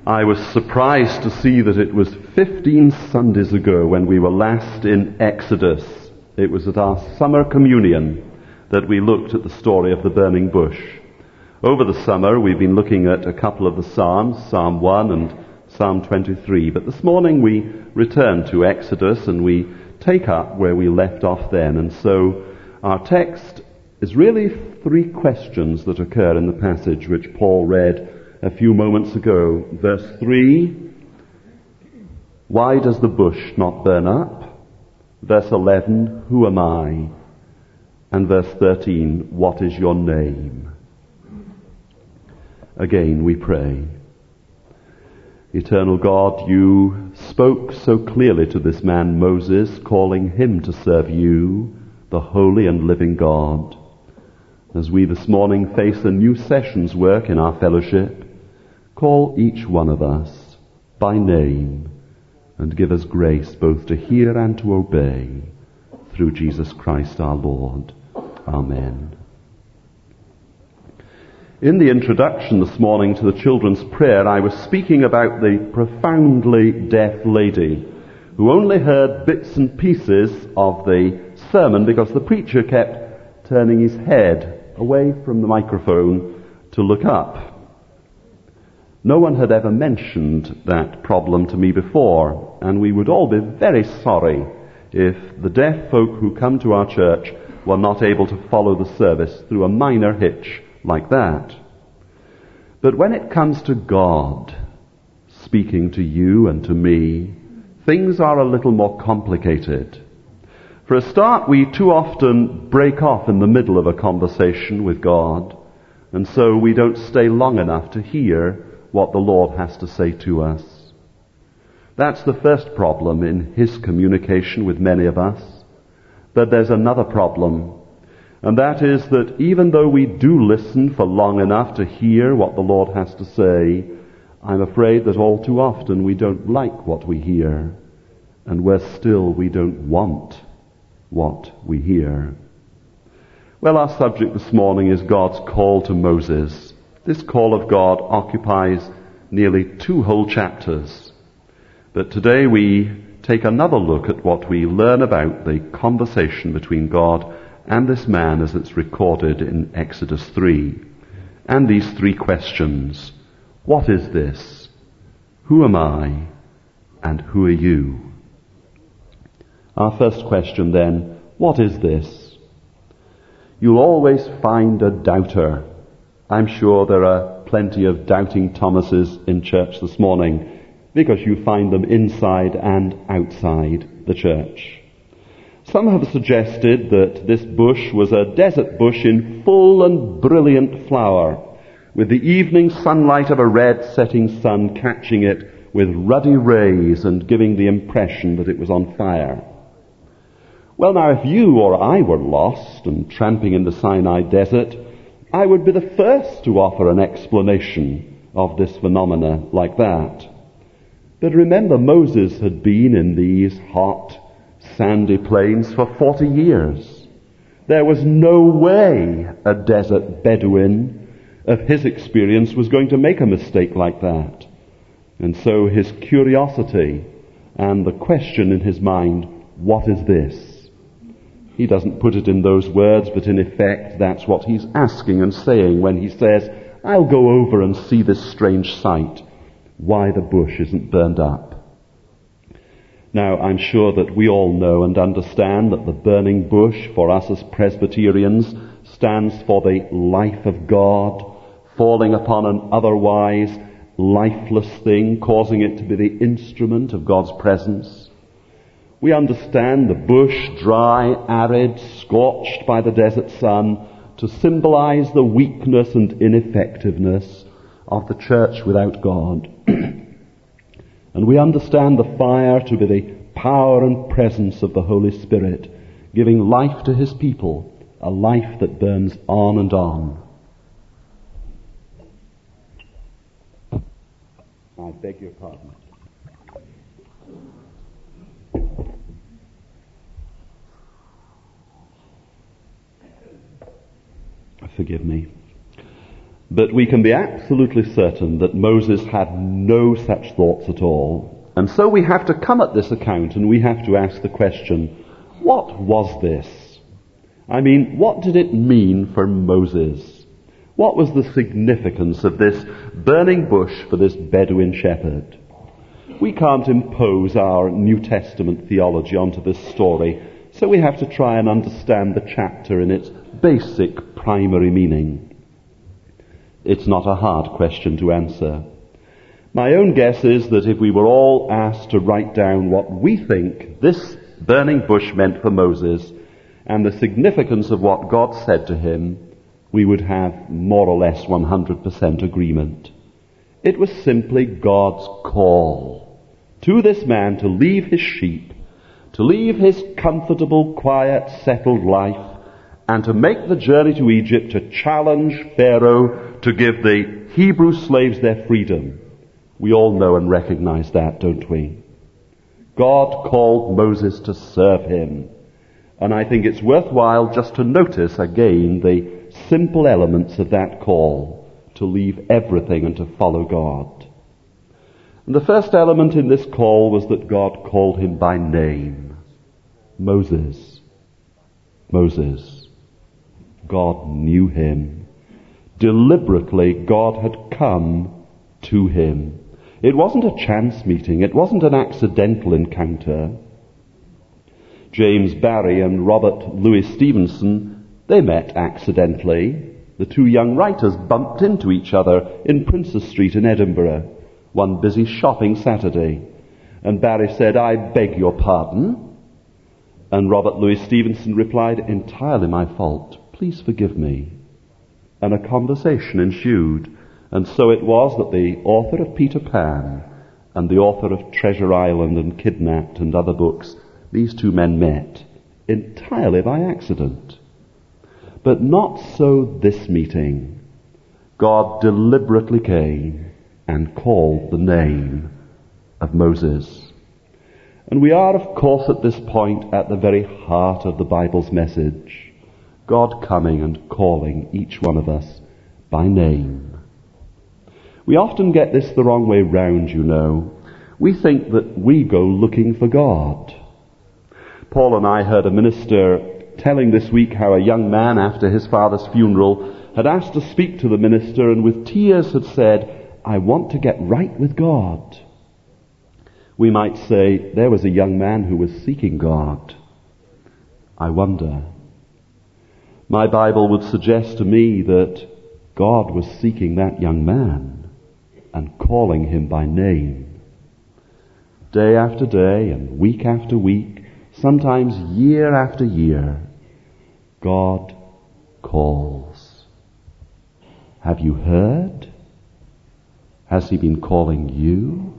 I was surprised to see that it was 15 Sundays ago when we were last in Exodus. It was at our summer communion that we looked at the story of the burning bush. Over the summer we've been looking at a couple of the Psalms, Psalm 1 and Psalm 23. But this morning we return to Exodus and we take up where we left off then. And so our text is really three questions that occur in the passage which Paul read a few moments ago. Verse 3, why does the bush not burn up? Verse 11, who am I? And verse 13, what is your name? Again we pray. Eternal God, you spoke so clearly to this man Moses, calling him to serve you, the holy and living God. As we this morning face a new session's work in our fellowship, call each one of us by name and give us grace both to hear and to obey through Jesus Christ our Lord. Amen. In the introduction this morning to the children's prayer, I was speaking about the profoundly deaf lady who only heard bits and pieces of the sermon because the preacher kept turning his head away from the microphone to look up. No one had ever mentioned that problem to me before, and we would all be very sorry if the deaf folk who come to our church were not able to follow the service through a minor hitch like that. But when it comes to God speaking to you and to me, things are a little more complicated. For a start, we too often break off in the middle of a conversation with God, and so we don't stay long enough to hear what the Lord has to say to us. That's the first problem in His communication with many of us. But there's another problem, and that is that even though we do listen for long enough to hear what the Lord has to say, I'm afraid that all too often we don't like what we hear, and worse still, we don't want what we hear. Well, our subject this morning is God's call to Moses. This call of God occupies nearly 2 whole chapters. But today we take another look at what we learn about the conversation between God and this man as it's recorded in Exodus 3. And these 3 questions. What is this? Who am I? And who are you? Our first question then, what is this? You'll always find a doubter. I'm sure there are plenty of doubting Thomases in church this morning because you find them inside and outside the church. Some have suggested that this bush was a desert bush in full and brilliant flower, with the evening sunlight of a red setting sun catching it with ruddy rays and giving the impression that it was on fire. Well, now, if you or I were lost and tramping in the Sinai desert, I would be the first to offer an explanation of this phenomena like that. But remember, Moses had been in these hot, sandy plains for 40 years. There was no way a desert Bedouin of his experience was going to make a mistake like that. And so his curiosity and the question in his mind, what is this? He doesn't put it in those words, but in effect that's what he's asking and saying when he says, I'll go over and see this strange sight, why the bush isn't burned up. Now, I'm sure that we all know and understand that the burning bush for us as Presbyterians stands for the life of God falling upon an otherwise lifeless thing, causing it to be the instrument of God's presence. We understand the bush, dry, arid, scorched by the desert sun, to symbolize the weakness and ineffectiveness of the church without God. And we understand the fire to be the power and presence of the Holy Spirit, giving life to His people, a life that burns on and on. I beg your pardon. Forgive me. But we can be absolutely certain that Moses had no such thoughts at all. And so we have to come at this account and we have to ask the question, what was this? I mean, what did it mean for Moses? What was the significance of this burning bush for this Bedouin shepherd? We can't impose our New Testament theology onto this story, so we have to try and understand the chapter in its basic primary meaning. It's not a hard question to answer. My own guess is that if we were all asked to write down what we think this burning bush meant for Moses and the significance of what God said to him, we would have more or less 100% agreement. It was simply God's call to this man to leave his sheep, to leave his comfortable, quiet, settled life, and to make the journey to Egypt to challenge Pharaoh to give the Hebrew slaves their freedom. We all know and recognize that, don't we? God called Moses to serve him. And I think it's worthwhile just to notice again the simple elements of that call to leave everything and to follow God. And the first element in this call was that God called him by name. Moses. Moses. God knew him. Deliberately, God had come to him. It wasn't a chance meeting. It wasn't an accidental encounter. James Barrie and Robert Louis Stevenson, they met accidentally. The two young writers bumped into each other in Princes Street in Edinburgh one busy shopping Saturday. And Barrie said, "I beg your pardon." And Robert Louis Stevenson replied, "Entirely my fault. Please forgive me." And a conversation ensued. And so it was that the author of Peter Pan and the author of Treasure Island and Kidnapped and other books, these two men met entirely by accident. But not so this meeting. God deliberately came and called the name of Moses. And we are, of course, at this point at the very heart of the Bible's message. God coming and calling each one of us by name. We often get this the wrong way round, you know. We think that we go looking for God. Paul and I heard a minister telling this week how a young man after his father's funeral had asked to speak to the minister and with tears had said, "I want to get right with God." We might say, there was a young man who was seeking God. I wonder. My Bible would suggest to me that God was seeking that young man and calling him by name. Day after day and week after week, sometimes year after year, God calls. Have you heard? Has he been calling you?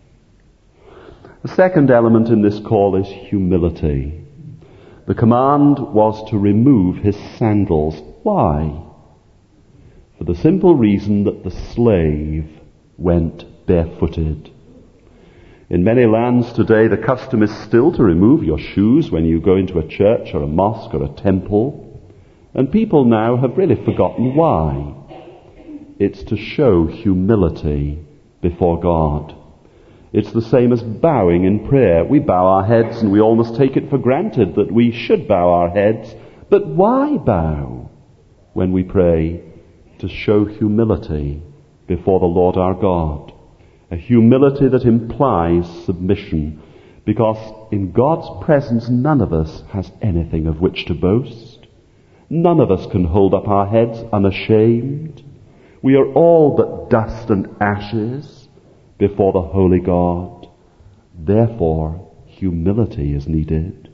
The second element in this call is humility. The command was to remove his sandals. Why? For the simple reason that the slave went barefooted. In many lands today, the custom is still to remove your shoes when you go into a church or a mosque or a temple. And people now have really forgotten why. It's to show humility before God. It's the same as bowing in prayer. We bow our heads and we almost take it for granted that we should bow our heads. But why bow when we pray? To show humility before the Lord our God. A humility that implies submission, because in God's presence none of us has anything of which to boast. None of us can hold up our heads unashamed. We are all but dust and ashes before the holy God. Therefore, humility is needed.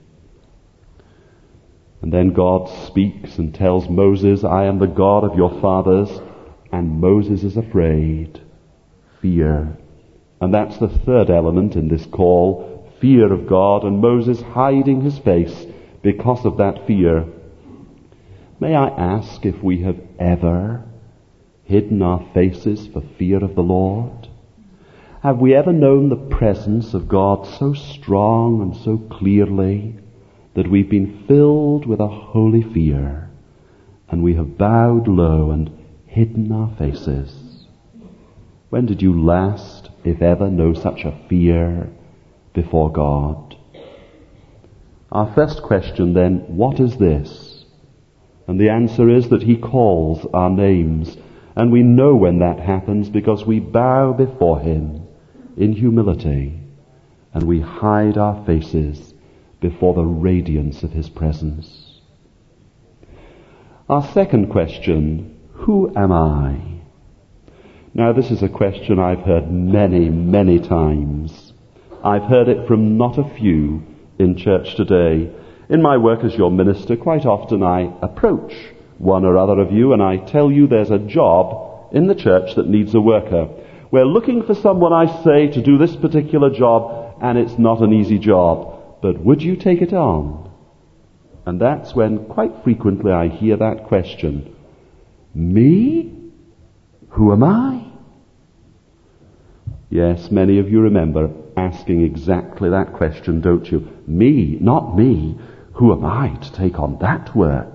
And then God speaks and tells Moses, "I am the God of your fathers," and Moses is afraid. Fear. And that's the third element in this call, fear of God, and Moses hiding his face because of that fear. May I ask if we have ever hidden our faces for fear of the Lord? Have we ever known the presence of God so strong and so clearly that we've been filled with a holy fear and we have bowed low and hidden our faces. When did you last, if ever, know such a fear before God? Our first question then, what is this? And the answer is that he calls our names. And we know when that happens because we bow before him in humility and we hide our faces before the radiance of his presence. Our second question, who am I? Now this is a question I've heard many, many times. I've heard it from not a few in church today. In my work as your minister, quite often I approach one or other of you and I tell you there's a job in the church that needs a worker. We're looking for someone, I say, to do this particular job, and it's not an easy job. But would you take it on? And that's when quite frequently I hear that question. Me? Who am I? Yes, many of you remember asking exactly that question, don't you? Me, not me. Who am I to take on that work?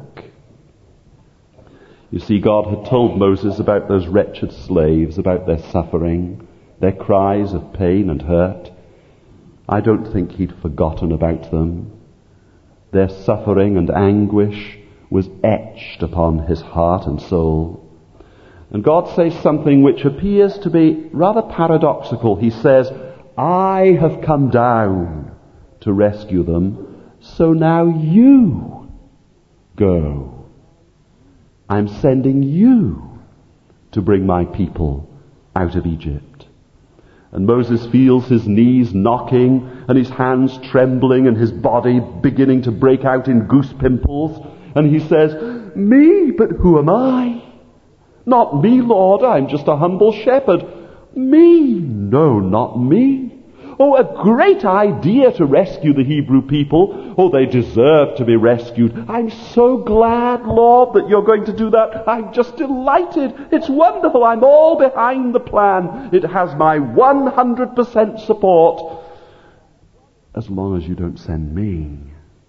You see, God had told Moses about those wretched slaves, about their suffering, their cries of pain and hurt. I don't think he'd forgotten about them. Their suffering and anguish was etched upon his heart and soul. And God says something which appears to be rather paradoxical. He says, I have come down to rescue them, so now you go. I'm sending you to bring my people out of Egypt. And Moses feels his knees knocking and his hands trembling and his body beginning to break out in goose pimples. And he says, me, but who am I? Not me, Lord, I'm just a humble shepherd. Me? No, not me. Oh, a great idea to rescue the Hebrew people. Oh, they deserve to be rescued. I'm so glad, Lord, that you're going to do that. I'm just delighted. It's wonderful. I'm all behind the plan. It has my 100% support. As long as you don't send me.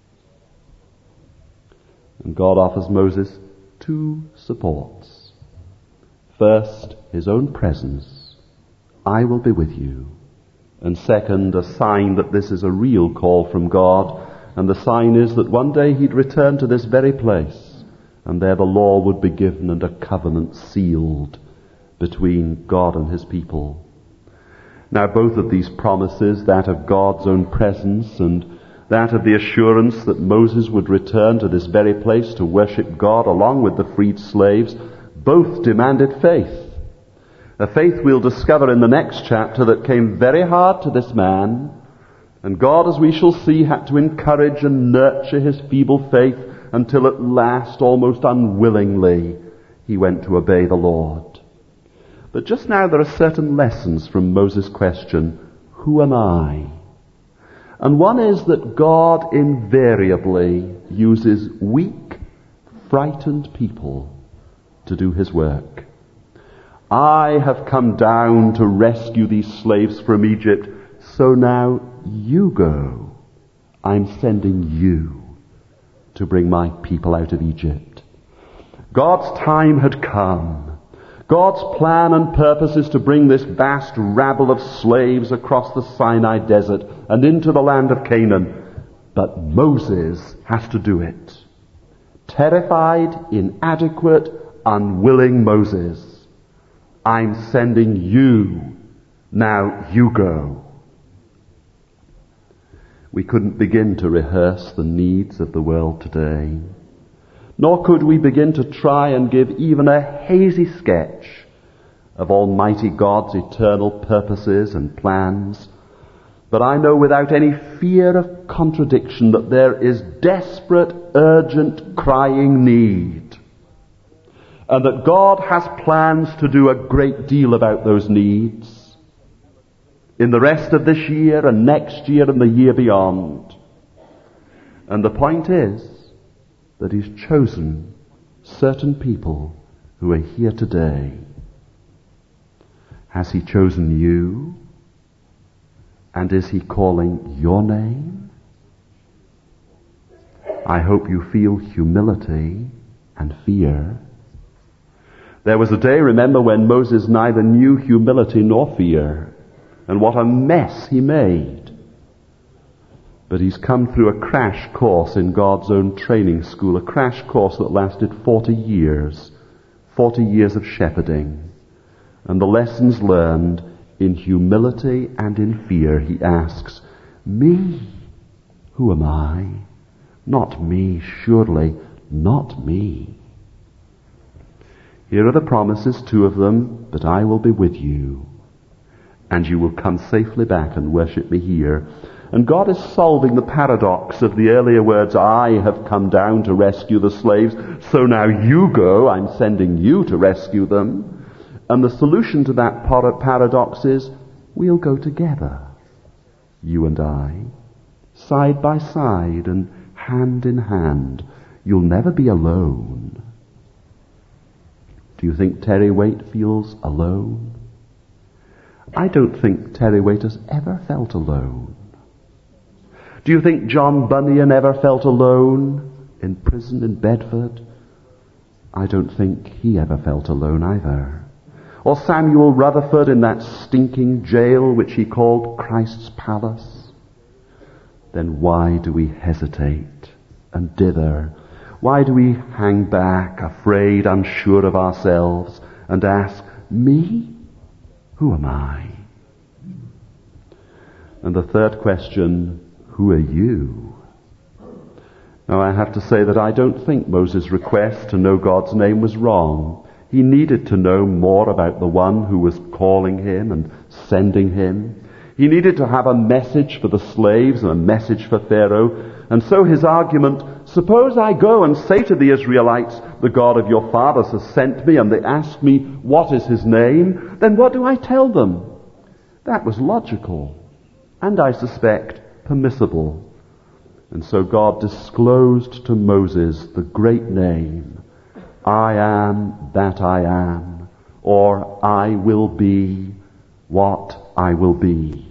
And God offers Moses two supports. First, his own presence. I will be with you. And second, a sign that this is a real call from God. And the sign is that one day he'd return to this very place. And there the law would be given and a covenant sealed between God and his people. Now both of these promises, that of God's own presence and that of the assurance that Moses would return to this very place to worship God along with the freed slaves, both demanded faith. A faith we'll discover in the next chapter that came very hard to this man. And God, as we shall see, had to encourage and nurture his feeble faith until at last, almost unwillingly, he went to obey the Lord. But just now there are certain lessons from Moses' question, who am I? And one is that God invariably uses weak, frightened people to do his work. I have come down to rescue these slaves from Egypt, so now you go. I'm sending you to bring my people out of Egypt. God's time had come. God's plan and purpose is to bring this vast rabble of slaves across the Sinai desert and into the land of Canaan. But Moses has to do it. Terrified, inadequate, unwilling Moses. I'm sending you. Now you go. We couldn't begin to rehearse the needs of the world today. Nor could we begin to try and give even a hazy sketch of Almighty God's eternal purposes and plans. But I know without any fear of contradiction that there is desperate, urgent, crying need. And that God has plans to do a great deal about those needs in the rest of this year and next year and the year beyond. And the point is that he's chosen certain people who are here today. Has he chosen you? And is he calling your name? I hope you feel humility and fear. There was a day, remember, when Moses neither knew humility nor fear, and what a mess he made. But he's come through a crash course in God's own training school, a crash course that lasted 40 years of shepherding. And the lessons learned in humility and in fear, he asks, me, who am I? Not me, surely, not me. Here are the promises, 2 of them, but I will be with you, and you will come safely back and worship me here. And God is solving the paradox of the earlier words, I have come down to rescue the slaves, so now you go, I'm sending you to rescue them. And the solution to that paradox is, we'll go together, you and I, side by side and hand in hand. You'll never be alone. Do you think Terry Waite feels alone? I don't think Terry Waite has ever felt alone. Do you think John Bunyan ever felt alone in prison in Bedford? I don't think he ever felt alone either. Or Samuel Rutherford in that stinking jail which he called Christ's Palace? Then why do we hesitate and dither? Why do we hang back, afraid, unsure of ourselves, and ask, me? Who am I? And the third question, who are you? Now I have to say that I don't think Moses' request to know God's name was wrong. He needed to know more about the one who was calling him and sending him. He needed to have a message for the slaves and a message for Pharaoh. And so his argument, suppose I go and say to the Israelites, the God of your fathers has sent me, and they ask me, what is his name? Then what do I tell them? That was logical, and I suspect permissible. And so God disclosed to Moses the great name, I am that I am, or I will be what I will be.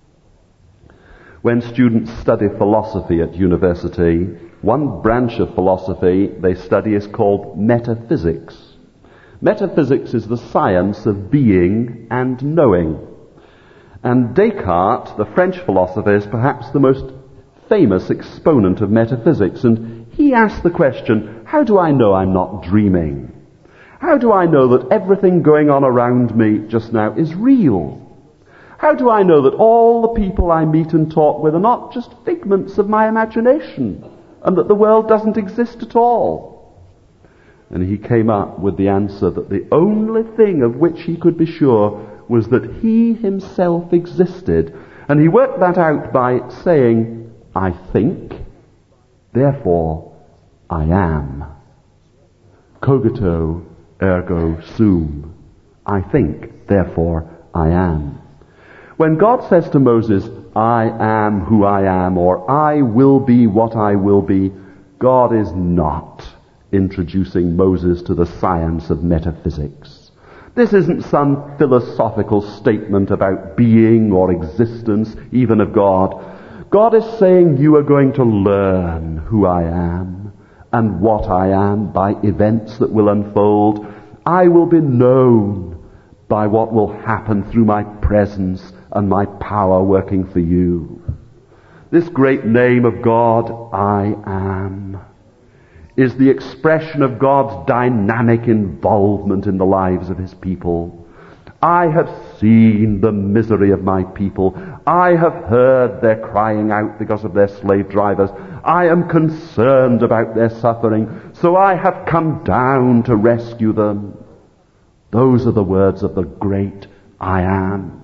When students study philosophy at university, one branch of philosophy they study is called metaphysics. Metaphysics is the science of being and knowing. And Descartes, the French philosopher, is perhaps the most famous exponent of metaphysics. And he asked the question, how do I know I'm not dreaming? How do I know that everything going on around me just now is real? How do I know that all the people I meet and talk with are not just figments of my imagination, and that the world doesn't exist at all? And he came up with the answer that the only thing of which he could be sure was that he himself existed. And he worked that out by saying, I think, therefore I am. Cogito ergo sum. I think, therefore I am. When God says to Moses, I am who I am, or I will be what I will be, God is not introducing Moses to the science of metaphysics. This isn't some philosophical statement about being or existence, even of God. God is saying you are going to learn who I am and what I am by events that will unfold. I will be known by what will happen through my presence and my power working for you. This great name of God, I am, is the expression of God's dynamic involvement in the lives of his people. I have seen the misery of my people. I have heard their crying out because of their slave drivers. I am concerned about their suffering, so I have come down to rescue them. Those are the words of the great I am.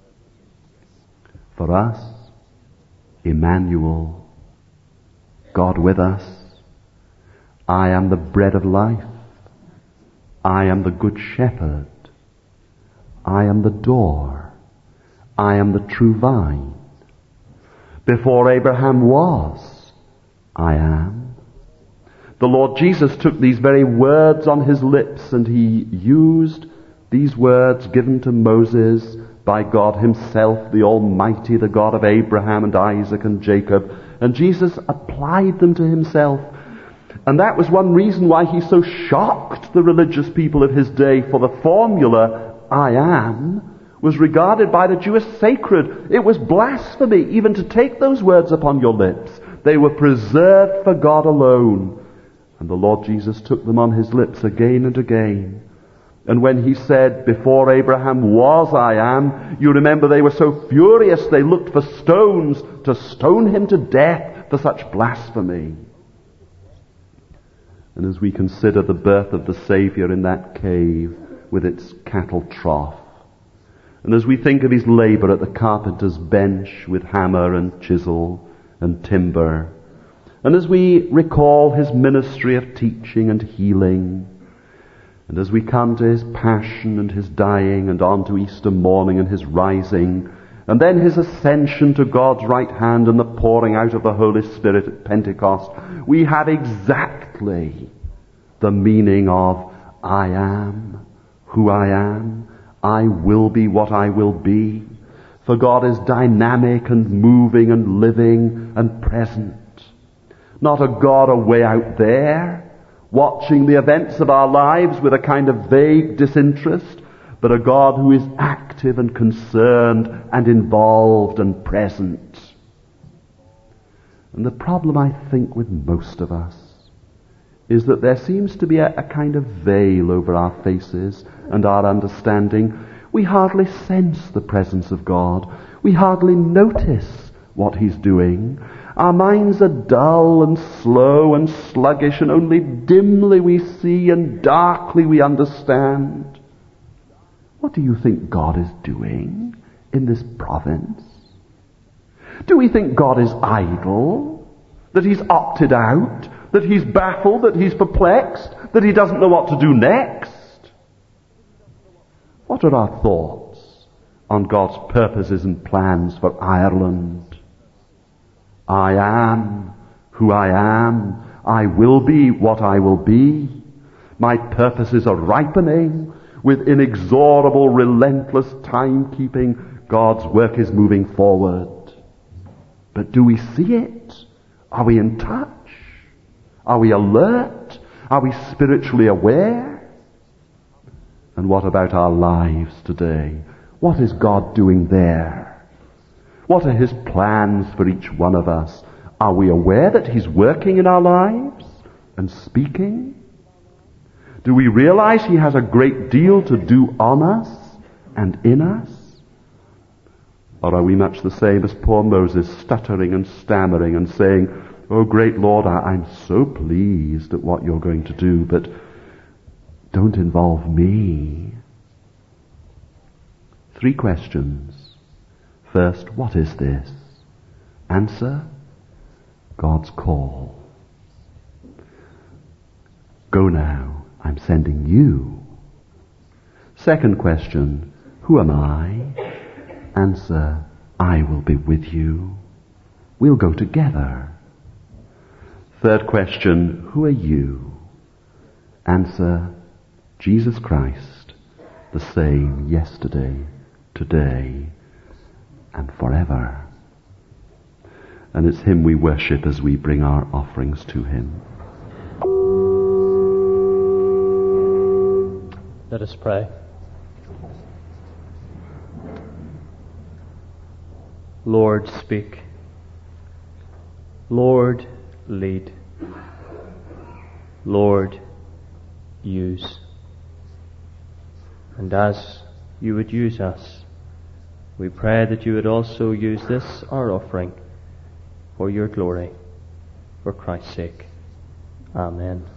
For us, Emmanuel, God with us, I am the bread of life. I am the good shepherd. I am the door. I am the true vine. Before Abraham was, I am. The Lord Jesus took these very words on his lips and he used these words given to Moses by God himself, the Almighty, the God of Abraham and Isaac and Jacob. And Jesus applied them to himself. And that was one reason why he so shocked the religious people of his day, for the formula, I am, was regarded by the Jews as sacred. It was blasphemy even to take those words upon your lips. They were preserved for God alone. And the Lord Jesus took them on his lips again and again. And when he said, before Abraham was I am, you remember they were so furious they looked for stones to stone him to death for such blasphemy. And as we consider the birth of the Saviour in that cave with its cattle trough, and as we think of his labour at the carpenter's bench with hammer and chisel and timber, and as we recall his ministry of teaching and healing, and as we come to his passion and his dying, and on to Easter morning and his rising, and then his ascension to God's right hand and the pouring out of the Holy Spirit at Pentecost, we have exactly the meaning of I am who I am. I will be what I will be. For God is dynamic and moving and living and present. Not a God away out there, watching the events of our lives with a kind of vague disinterest, but a God who is active and concerned and involved and present. And the problem, I think, with most of us is that there seems to be a kind of veil over our faces and our understanding. We hardly sense the presence of God. We hardly notice what he's doing. Our minds are dull and slow and sluggish, and only dimly we see and darkly we understand. What do you think God is doing in this province? Do we think God is idle? That he's opted out? That he's baffled? That he's perplexed? That he doesn't know what to do next? What are our thoughts on God's purposes and plans for Ireland? I am who I am. I will be what I will be. My purposes are ripening. With inexorable, relentless timekeeping, God's work is moving forward. But do we see it? Are we in touch? Are we alert? Are we spiritually aware? And what about our lives today? What is God doing there? What are his plans for each one of us? Are we aware that he's working in our lives and speaking? Do we realize he has a great deal to do on us and in us? Or are we much the same as poor Moses, stuttering and stammering and saying, "Oh, great Lord, I'm so pleased at what you're going to do, but don't involve me"? 3 questions. First, what is this? Answer, God's call. Go now, I'm sending you. Second question, who am I? Answer, I will be with you. We'll go together. Third question, who are you? Answer, Jesus Christ, the same yesterday, today, and forever. And it's him we worship as we bring our offerings to him. Let us pray. Lord, speak. Lord, lead. Lord, use. And as you would use us, we pray that you would also use this, our offering, for your glory, for Christ's sake. Amen.